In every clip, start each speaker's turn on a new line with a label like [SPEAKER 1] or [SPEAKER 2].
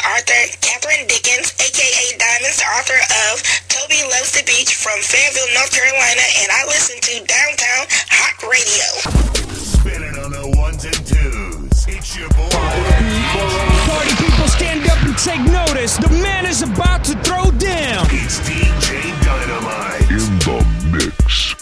[SPEAKER 1] author Catherine Dickens, aka Diamonds, the author of Toby Loves the Beach from Fayetteville, North Carolina, and I listen to Downtown Hot Radio.
[SPEAKER 2] Spinning on the ones and twos. It's your boy.
[SPEAKER 3] Party people, stand up and take notice. The man is about to throw down.
[SPEAKER 2] It's DJ Dynamite in the mix.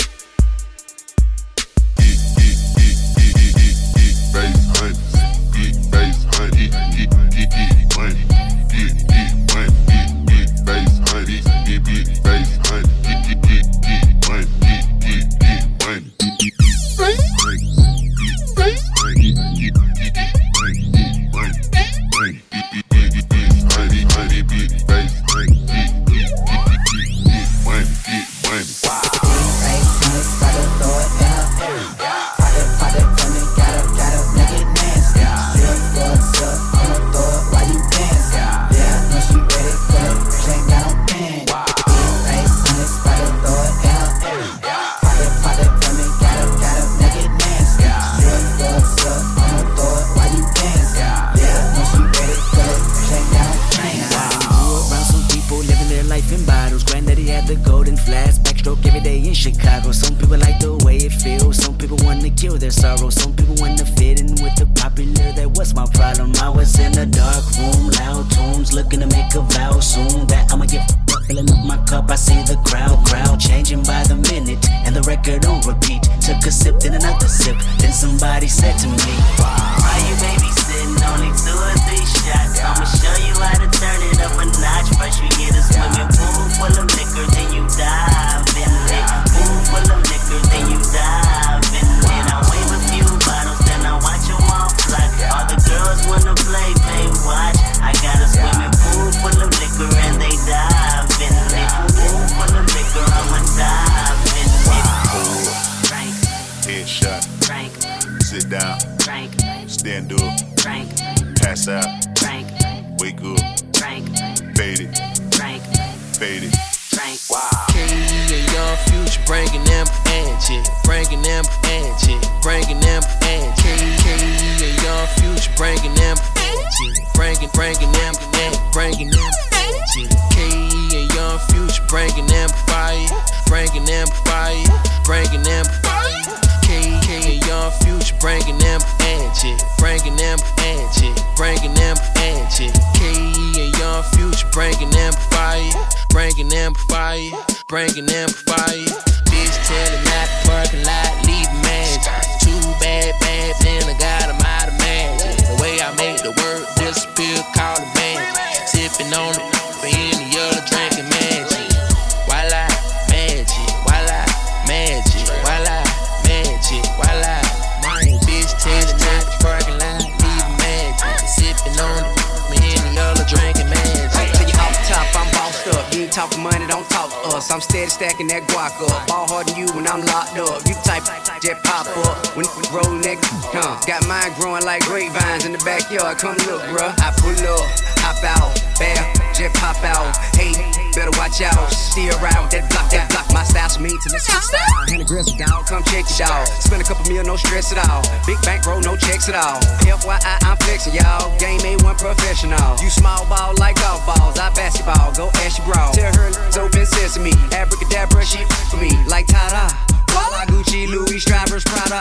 [SPEAKER 4] I'm steady stacking that guac up. Ball harder than you when I'm locked up. You type jet pop up when roll neck. Got mine growing like grapevines in the backyard. Come look, bruh. I pull up, hop out, bam, jet pop out. Hey, better watch out. Steer around that block. My style's mean to this style. 100 grams of dog, come check it out. Spend a couple mil, no stress at all. Big bankroll, no checks at all. FYI, I'm flexing, y'all. Game A1 professional. You small ball like golf balls. I basketball, go ask your bra. Tell her it's open sesame. Abracadabra, she for me like Tada. Walla, Gucci, Louis, Strivers, Prada.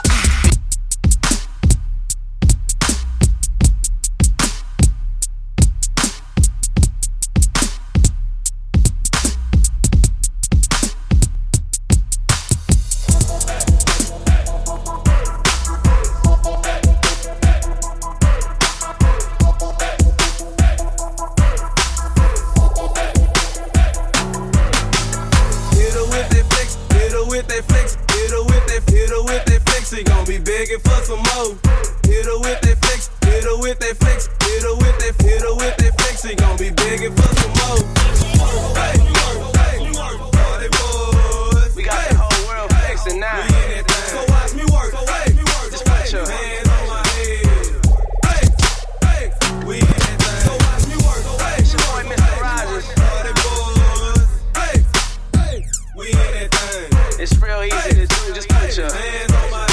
[SPEAKER 5] Begging for some more. Hit her with that flex, hit her with that flex, hit her with that flex. He gon' be begging for some more. Hey, party boys. We got the whole world flexing now. So watch me work. Just put your hands on my head. Hey, we in that thing. So watch me work. It's your boy Mr. Rogers. Party boys. Hey, we in that thing. It's real easy to do. Just put your hands on my head.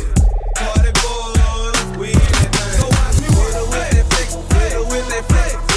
[SPEAKER 5] Party boys, we in that thing. So watch me work with that flex, with that flex.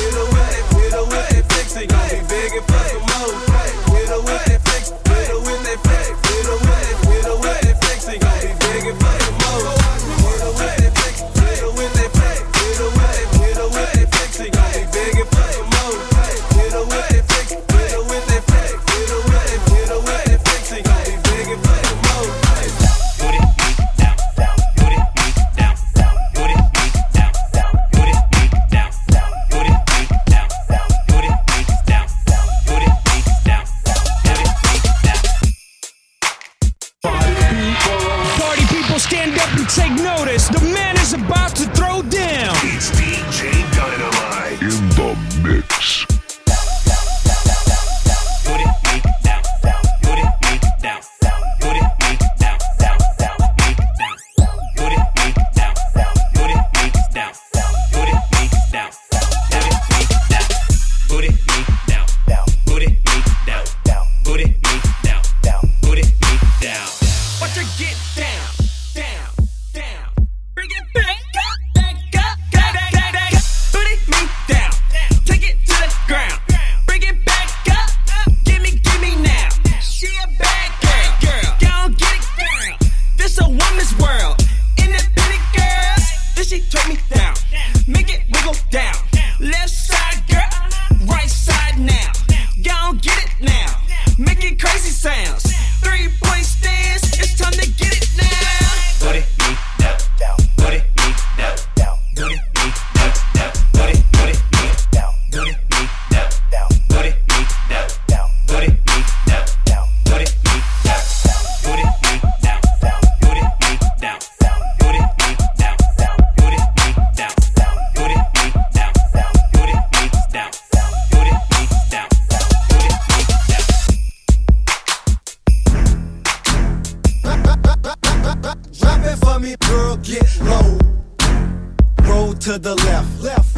[SPEAKER 5] left.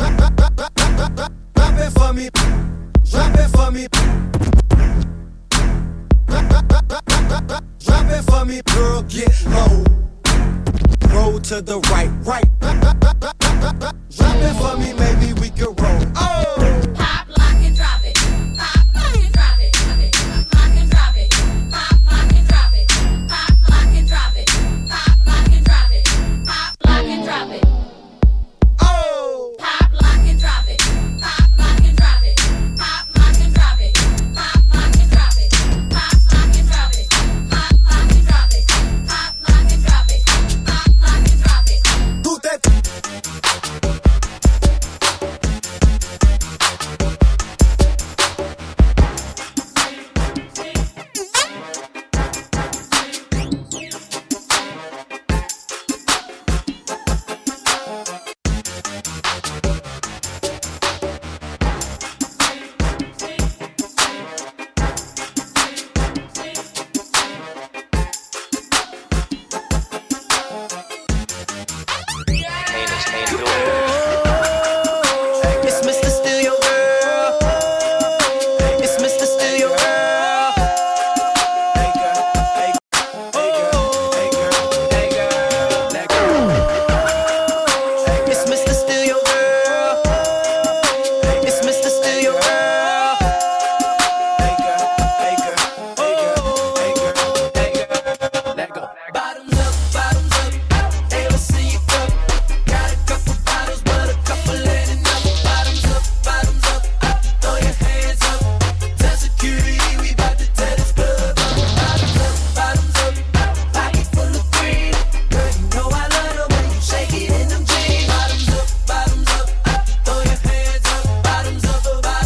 [SPEAKER 5] Drop it for me. Drop it for me. Drop it for me, girl, get low. Roll to the right. Drop it for me, maybe we can roll. Oh!
[SPEAKER 6] Pop, lock, and drop it. Pop, lock, and drop it. Pop, lock, and drop it. Pop, lock, and drop it. Pop, lock, and drop it. Pop, lock, and drop it. Pop, lock, and drop it.
[SPEAKER 5] Oh!
[SPEAKER 6] Pop, lock, and drop it. Pop, lock, and drop it. Pop, lock, and drop it. Pop, lock, and drop it. Pop, lock, and drop it. Pop, lock, and drop it. Pop, lock, and drop it. Pop, lock, and drop it.
[SPEAKER 5] Do that.
[SPEAKER 7] It's Mr. Steal Your Girl. It's Mr. Steal Your Girl.
[SPEAKER 5] Hey girl, hey girl, hey girl, hey girl, that girl.
[SPEAKER 7] It's Mr. Steal Your Girl. It's Mr. Steal Your Girl.
[SPEAKER 5] Hey girl, hey girl, hey girl, hey girl, hey girl, let go.
[SPEAKER 7] Bottoms up, they will see you go. Got a couple bottles, but a couple ain't enough. Bottoms up, throw your hands up. Tell security we bout to tear this club up. Bottoms up, pocket full of green. Girl, you know I love the way you shake it in them jeans. Bottoms up, throw your hands up. Bottoms up.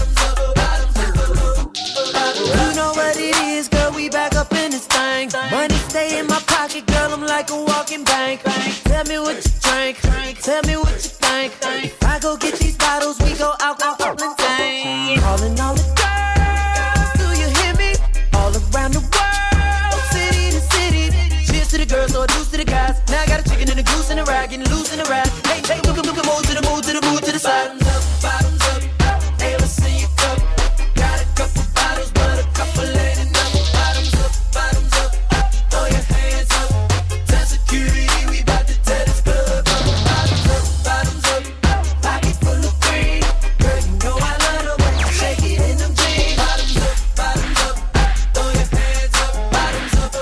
[SPEAKER 7] You know what it is, girl, we back up in this thing. Money stay in my pocket, girl, I'm like a walking bank. Tell me what you drink, tell me what you think. If I go get these bottles, we go alcohol and tank. Calling all the girls, do you hear me? All around the world, city to city. Cheers to the girls, or deuce to the guys. Now I got a chicken and a goose and a rag, getting loose in the rag. Hey, move to the side. Bottoms up, they will see you go. Got a couple bottles, but a couple ain't enough. Bottoms up, throw your hands up. Tell security we bout to tear this club up. Bottoms up, pocket full of green. Girl, you know I love the way you shake it in them jeans. Bottoms up, throw your hands up. Bottoms up.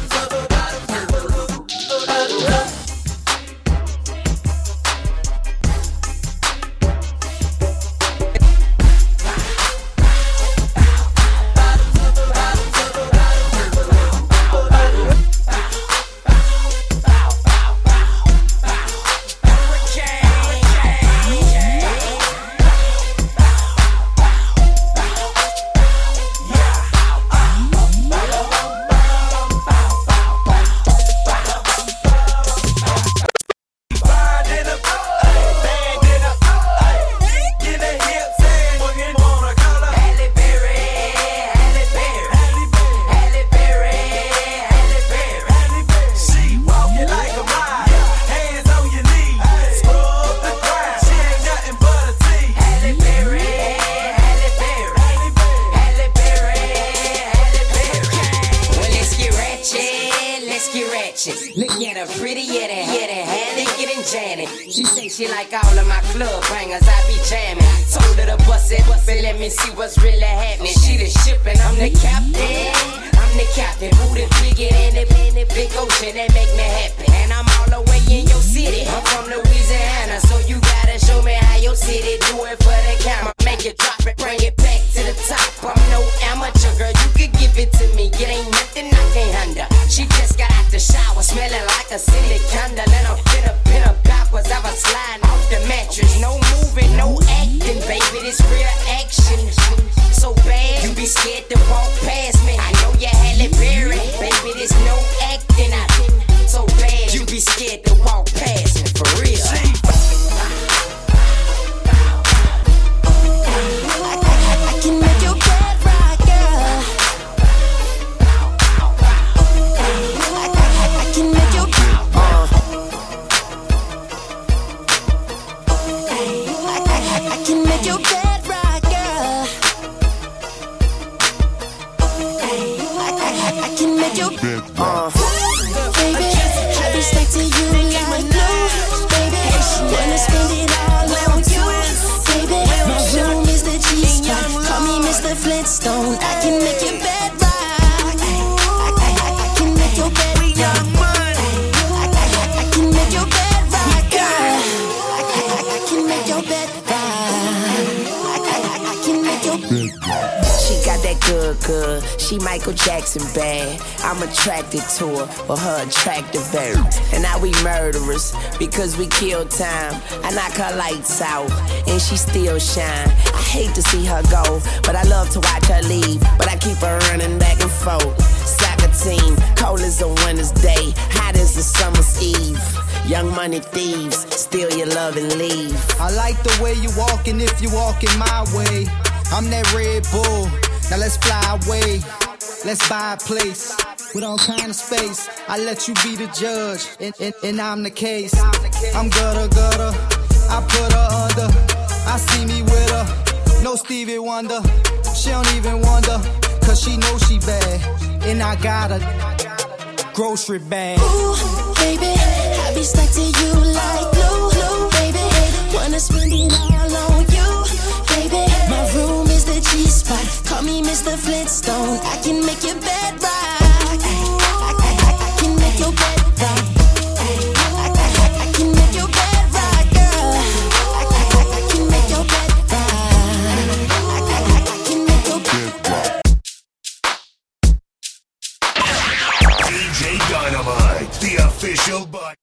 [SPEAKER 4] Look at her pretty, yeah, that Halle getting Janet. She say she like all of my club bangers, I be jamming. Told her to bust it, but let me see what's really happening. She the ship and I'm the captain. I'm the captain, who the bigger than the big ocean that make me happy. And I'm all the way in your city. I'm from Louisiana, so you gotta show me how your city do it for the camera. Make it drop it, bring it back to the top. I'm no amateur, girl, you could give it to me. It ain't nothing I can't handle. She just got out the shower, smelling like a silly candle. And I'm pin up backwards, I was sliding off the mattress. No moving, no acting, baby, this real action. So bad, you be scared to walk past me. I know you Halle Berry, baby, this no acting. I so bad, you be scared to walk past me, for real.
[SPEAKER 6] I can make your bed right, girl. I can make your
[SPEAKER 7] I can make your bed rock, girl. I can make your bed rock. Baby, I be stuck to you like glue. Baby, wanna spend it all on you. Baby, my room is the G-spot. Call me Mr. Flintstone. I can make your bed rock. I can make your bed rock. I can make your bed rock, girl. I can make your bed rock. I can make your bed rock. She got that good. She Michael Jackson bad. I'm attracted to her for her attractive air. And now we murderers because we kill time. I knock her lights out and she still shine. I hate to see her go, but I love to watch her leave. But I keep her running back and forth. Soccer team, cold as a winter's day, hot as a summer's eve. Young money thieves, steal your love and leave.
[SPEAKER 8] I like the way you walking if you walking my way. I'm that Red Bull, now let's fly away. Let's buy a place with all kind of space. I let you be the judge, and I'm the case. I'm gutter, I put her under. I see me with her, no Stevie Wonder. She don't even wonder, cause she knows she bad. And I got a grocery bag.
[SPEAKER 7] Ooh, baby, I be stuck to you like glue, baby. Wanna spend it all on you, baby. My room is the G-spot. Call me Mr. Flintstone. I can make your bed rock. I can make your bed rock. I can make your bed rock, girl. I can make your bed rock. I can make your bed rock.
[SPEAKER 2] DJ Dynamite, the official butt.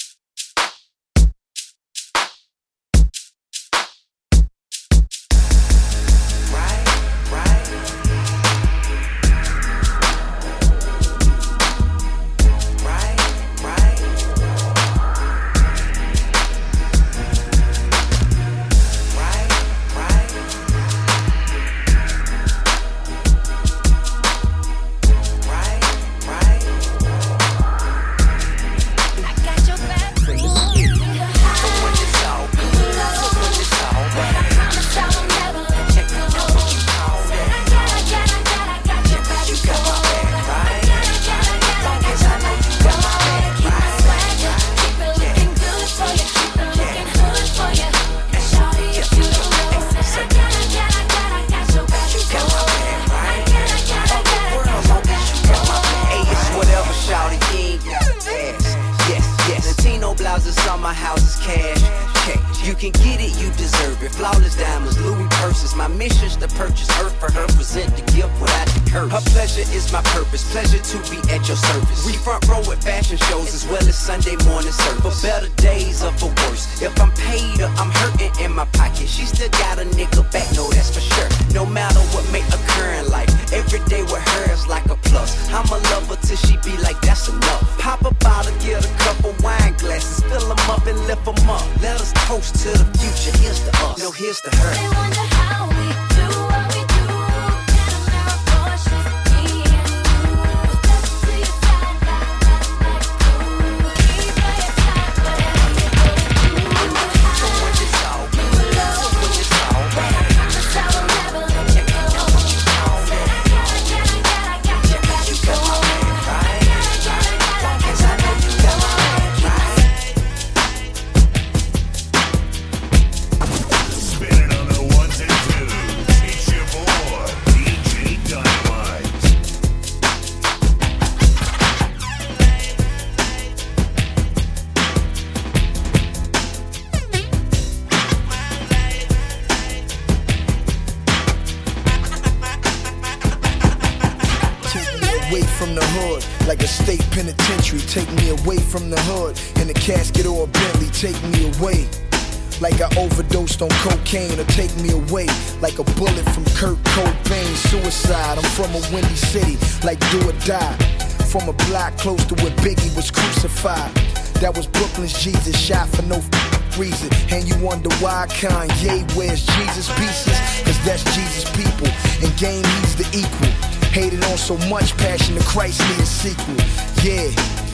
[SPEAKER 9] On cocaine or take me away like a bullet from Kurt Cobain. Suicide, I'm from a windy city like do or die. From a block close to where Biggie was crucified. That was Brooklyn's Jesus, shot for no reason. And you wonder why Kanye wears Jesus pieces? Cause that's Jesus people, and game he's the equal. Hated on so much, Passion of Christ need a sequel. Yeah,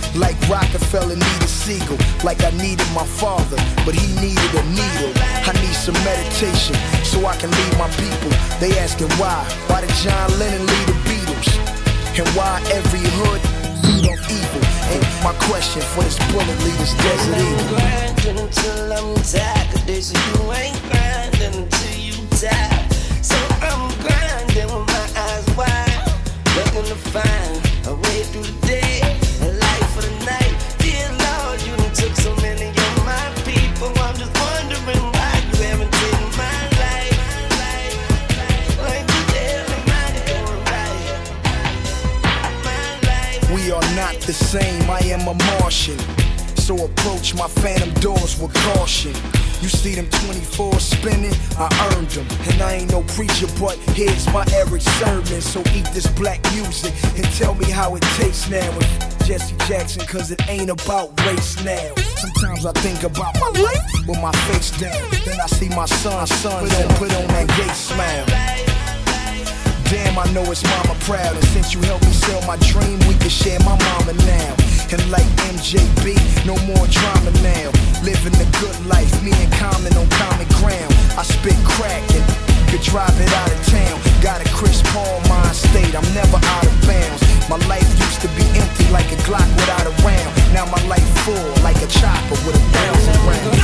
[SPEAKER 9] Like Rockefeller needed Siegel, like I needed my father, but he needed a needle. I need some meditation so I can lead my people. They asking why did John Lennon lead the Beatles? And why every hood beat on evil? And my question for this bullet lead is Desert Eagle.
[SPEAKER 10] I'm grinding until I'm tired, 'cause they say you ain't grinding until you die. So I'm grinding with my eyes wide, looking to find a way through the day, a life for the night. Dear Lord, you done took so many of my people. I'm just wondering why you haven't taken my life. Like the hell am I doing right? My life.
[SPEAKER 9] We are not the same, I am a Martian. So approach my phantom doors with caution. You see them 24 spinning, I earned them. And I ain't no preacher, but here's my Eric sermon. So eat this black music and tell me how it tastes now. With Jesse Jackson, 'cause it ain't about race now. Sometimes I think about my life with my face down. Then I see my son, put on that gay smile. Damn, I know it's mama proud. And since you helped me sell my dream, we can share my mama now. And like MJB, no more drama now. Living the good life, me and Common on common ground. I spit crack and could drive it out of town. Got a Chris Paul mind state, I'm never out of bounds. My life used to be empty like a Glock without a round. Now my life full like a chopper with a thousand rounds.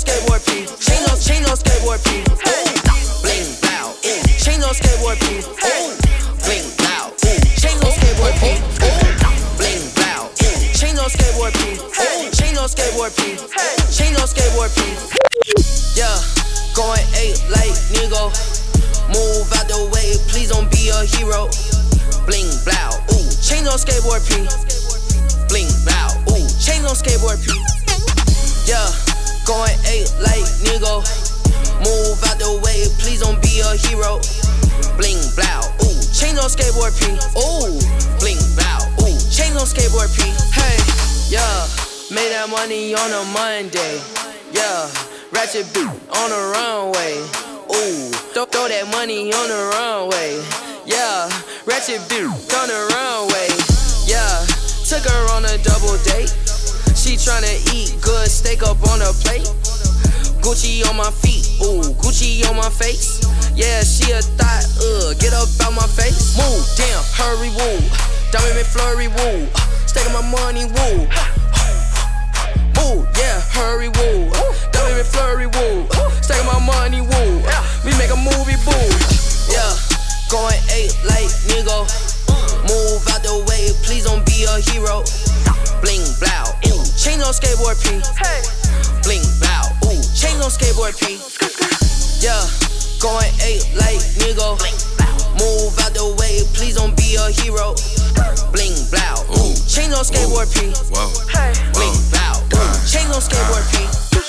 [SPEAKER 10] skateboard P. Chain on skateboard P. Bling loud. Chain on skateboard P. Bling loud. Chain on skateboard P. Bling loud. Chain on skateboard P. Chain on skateboard P. Chain on skateboard P. Yeah, going 8 like nigga. Move out the way, please don't be a hero. Bling blow, ooh, chain on skateboard P. Bling blow, ooh, chain on skateboard P. Yeah, going 8 like nigga. Move out the way, please don't be a hero. Bling blow, ooh, chain on skateboard P. Ooh, bling blow, ooh, chain on skateboard P. Hey, yeah, made that money on a Monday. Yeah, ratchet boot on the runway. Ooh, throw that money on the runway. Yeah, ratchet boot on the runway. Yeah, took her on a double date. She tryna eat good steak up on a plate. Gucci on my feet, ooh, Gucci on my face. Yeah, she a thought, get up out my face. Move, damn, hurry, woo. Diamond McFlurry, woo. Staking my money, woo. Woo, yeah, hurry, woo. Diamond McFlurry, woo. Staking my money, woo. We make a movie, boo. Yeah, going 8 like nigga. Move out the way, please don't be a hero. Bling blow, ooh, chain on skateboard P. Bling blow, ooh, chain on skateboard P. Yeah, going 8 like nigga. Move out the way, please don't be a hero. Bling blow, ooh, chain on skateboard P. Bling blow, ooh, chain on skateboard P.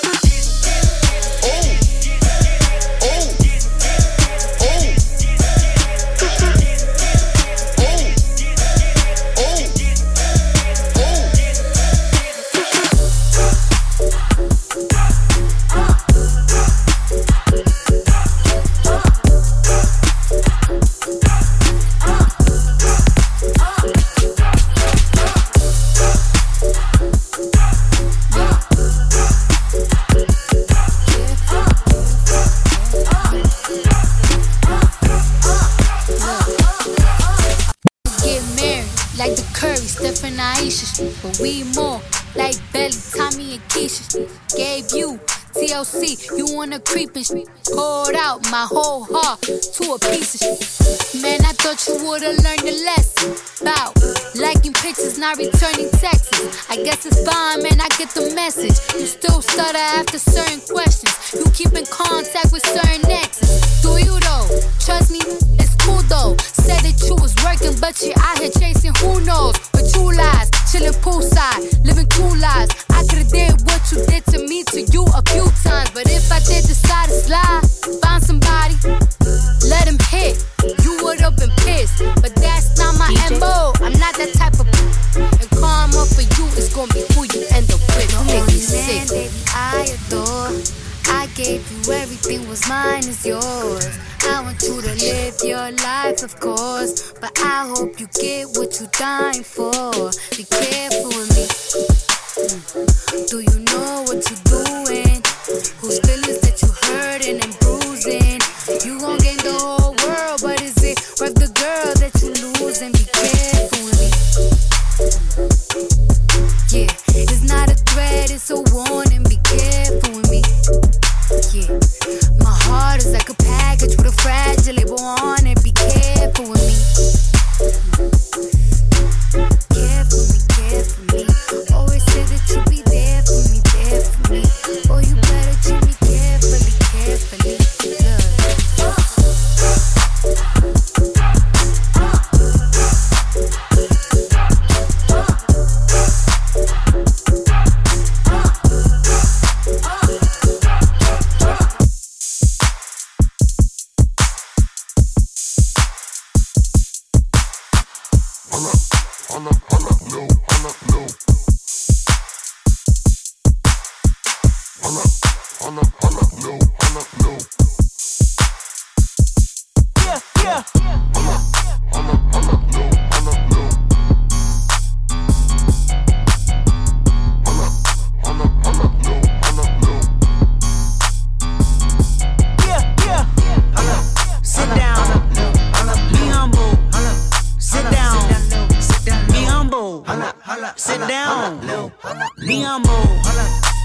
[SPEAKER 11] But we more like Belly, Tommy, and Keisha. Gave you TLC, you wanna creep and poured out my whole heart to a piece of shit. Man, I thought you would've learned a lesson about liking pictures, not returning texts. I guess it's fine, man, I get the message. You still stutter after certain questions. You keep in contact with certain exes. Do you though? Trust me, it's cool though. Said that you was working, but you out here chasing who knows. But you lies, chilling poolside, living two lives. I could've did what you did to me, to you a few times. But if I did decide to slide, find somebody, let him hit, you would've been pissed. But that's not my MO, I'm not that type of and karma for you is gonna be who you end up with. You make me sick. Baby, I adore. I gave you everything, was mine is yours. I want you to live your life, of course, but I hope you get what you're dying for. Be careful with me. Do you know what you're doing? Whose feelings that you hurting and bruising? You gon' gain the whole world, but is it worth the girl that you losing? Be careful with me. Yeah, it's not a threat, it's a warning. Be careful with me. Yeah, my heart is like a package with a fragile label on it. Be careful with me. Careful me, careful me. Always say that you'll be there for me, there for me. Oh, you better treat me carefully, carefully.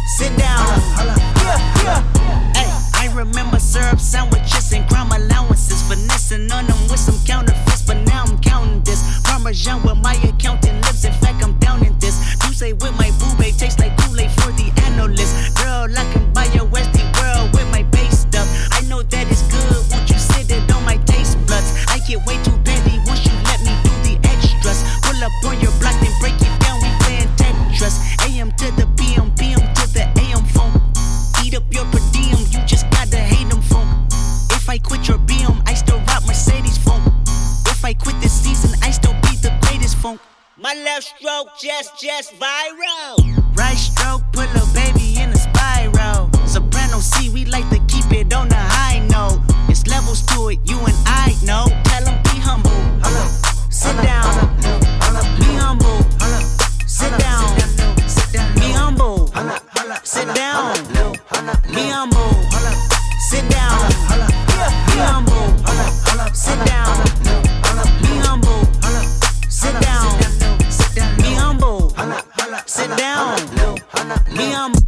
[SPEAKER 12] sit down. Hey, I remember syrup sandwiches and crime allowances, finessing on them with some counterfeits, but now I'm counting this. Parmesan where my accountant lives, in fact I'm down in this. You say with my boo babe, tastes like Kool-Aid for the analyst. Girl, I can buy your Westie world with my base stuff. I know that it's good, won't you sit it on my taste buds? I get way too petty once you let me do the extras. Pull up on your block, then break it down, we playing Tetris. AM to the PM, PM to the AM phone. Eat up your per diem, you just gotta hate them funk. If I quit your BM, I still rock Mercedes funk. If I quit this season, I still be the greatest funk. My left stroke just viral. Right stroke, put a baby in a spiral. Soprano C, we like to keep it on the high note. It's levels to it, you and I know. Tell them be humble. Sit down. Be humble. Sit down. Be humble. Sit down. Be humble. Sit down. Be humble. Sit down. Be humble. Sit down. Be humble. Sit down. Be humble.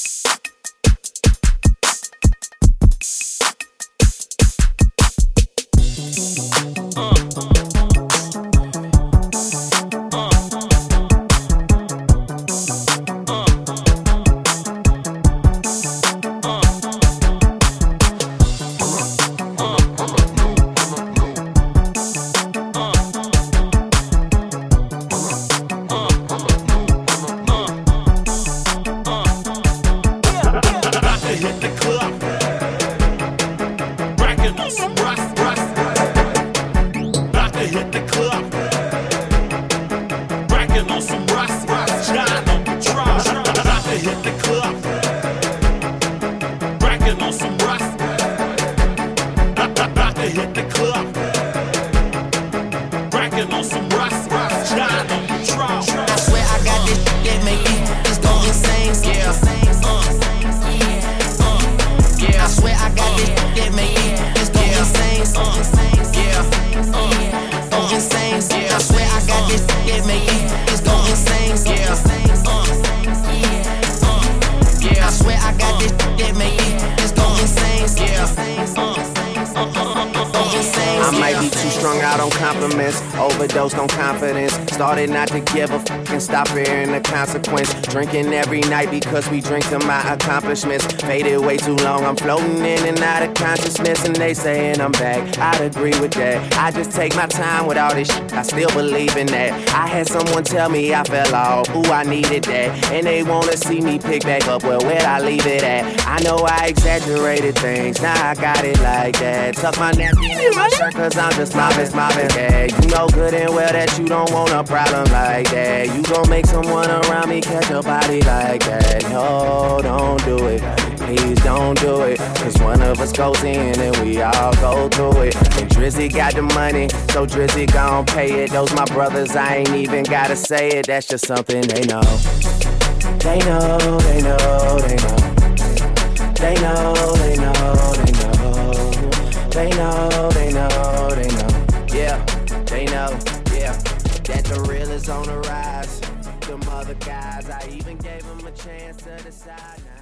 [SPEAKER 13] Overdosed on confidence. Started not to give a f and stop fearing the consequence. Drinking every night because we drink to my accomplishments. Faded way too long, I'm floating in and out of consciousness. And they saying I'm back, I'd agree with that. I just take my time with all this shit, I still believe in that. I had someone tell me I fell off, ooh, I needed that. And they wanna see me pick back up, well, where'd I leave it at? I know I exaggerated things, now I got it like that. Tuck my napkin in my shirt cause I'm just mopping, yeah. You know good and well that you don't want a problem like that. You gon' make someone around me catch a body like that. No, don't do it, please don't do it. Cause one of us goes in and we all go through it. And Drizzy got the money, so Drizzy gon' pay it. Those my brothers, I ain't even gotta say it. That's just something they know. They know, they know, they know. They know, they know, they know. They know, they know, they know. Yeah, they know, yeah. That the real is on the rise. Them other guys, I even gave them a chance to decide now.